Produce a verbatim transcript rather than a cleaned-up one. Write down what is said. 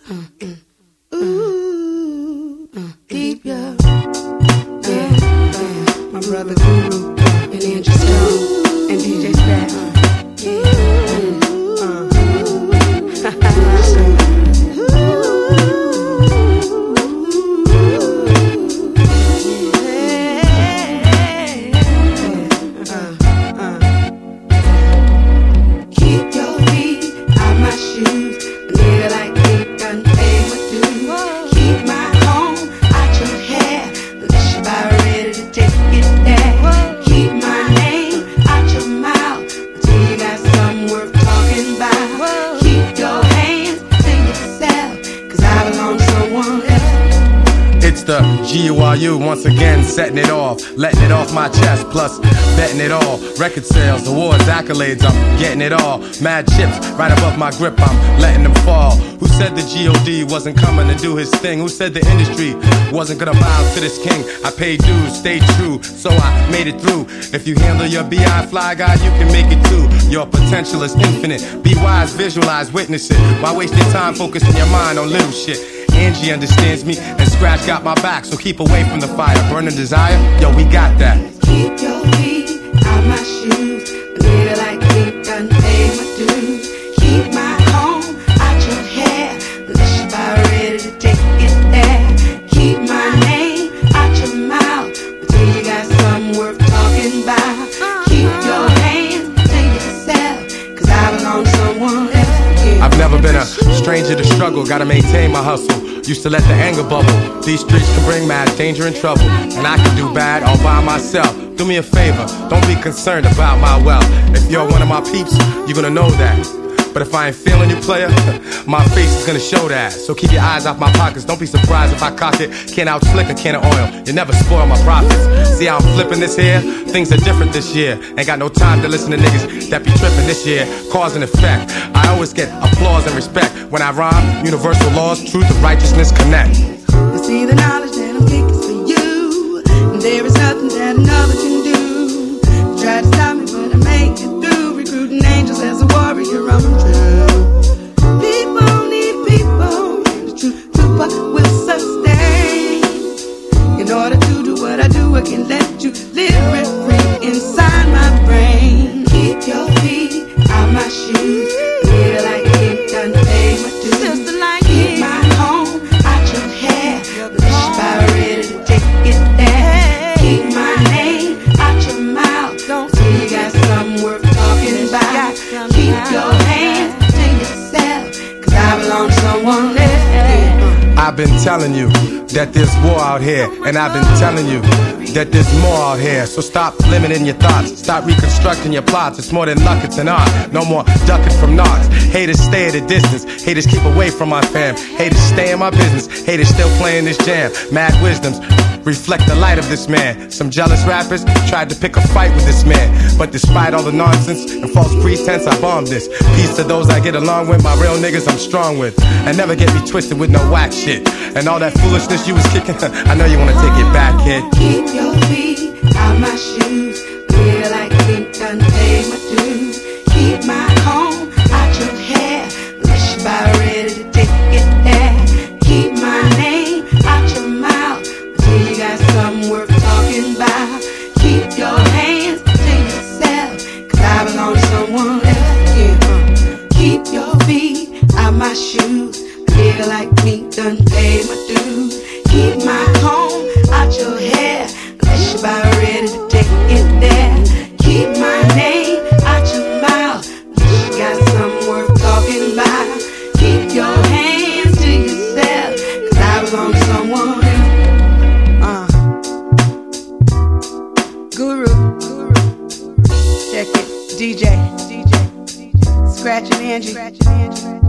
Ooh, keep your, yeah, yeah. My brother Guru and Andrew Stone and D J Scratch. Yeah, uh, uh. The G U R U once again setting it off, letting it off my chest, plus betting it all. Record sales, awards, accolades, I'm getting it all. Mad chips right above my grip, I'm letting them fall. Who said the G O D wasn't coming to do his thing? Who said the industry wasn't gonna bow to this king? I paid dues, stayed true, so I made it through. If you handle your B I fly guy, you can make it too. Your potential is infinite. Be wise, visualize, witness it. Why waste your time focusing your mind on little shit? Angie understands me, and Scratch got my back, so keep away from the fire. Burning desire, yo, we got that. Keep your feet out my shoes. A nigga like me done paid my dues. Keep my home out your hair. Unless you buy ready to take it there. Keep my name out your mouth until you got something worth talking about. Keep your hands to yourself, cause I belong to someone else. I've never been a stranger to struggle, gotta maintain my hustle. Used to let the anger bubble. These streets can bring mad danger and trouble, and I can do bad all by myself. Do me a favor, don't be concerned about my wealth. If you're one of my peeps, you're gonna know that. But if I ain't feeling you, player, my face is gonna show that. So keep your eyes off my pockets, don't be surprised if I cock it. Can't out slick a can of oil, you never spoil my profits. See how I'm flipping this here? Things are different this year. Ain't got no time to listen to niggas that be tripping this year. Cause and effect, I always get applause and respect. When I rhyme, universal laws, truth and righteousness connect. You see the knowledge that I'm kicking for you, and there is nothing that another can do. Try to stop me, but I make it through. Recruiting angels as a warrior, I'm true. People need people, and the true trooper will sustain. In order to do what I do, I can let you live rent free inside my brain. Keep your feet out my shoes. Nigga like me done paid my dues. Just like keep my home out your hair. Unless you buy ready to take it there. Keep my name out your mouth till you got something worth talking about. Keep your hands to yourself, cause I belong to someone else. I've been telling you that there's war out here, and I've been telling you that there's more out here. So stop limiting your thoughts, stop reconstructing your plots. It's more than luck, it's an art. No more ducking from knocks. Haters stay at a distance, haters keep away from my fam. Haters stay in my business, haters still playing this jam. Mad wisdoms reflect the light of this man. Some jealous rappers tried to pick a fight with this man, but despite all the nonsense and false pretense, I bombed this. Peace to those I get along with, my real niggas I'm strong with. And never get me twisted with no whack shit. And all that foolishness you was kicking, I know you wanna take it back, kid. Keep your feet out my shoes. Feel like me done paid my dues. Keep my home out your hair. Unless you buy ready to take it there. Keep my name out your mouth until you got something worth talking about. Keep your hands to yourself, cause I belong to someone else. Yeah. Keep your feet out my shoes. Feel like me done paid my dues. Keep my home out your hair. Unless you buy ready to take it there. Keep my name out your mouth. Unless you got something worth talking about. Keep your hands to yourself, cause I belong to someone else. Uh. Guru, Guru. Check it. D J, D J, Scratch and Angie.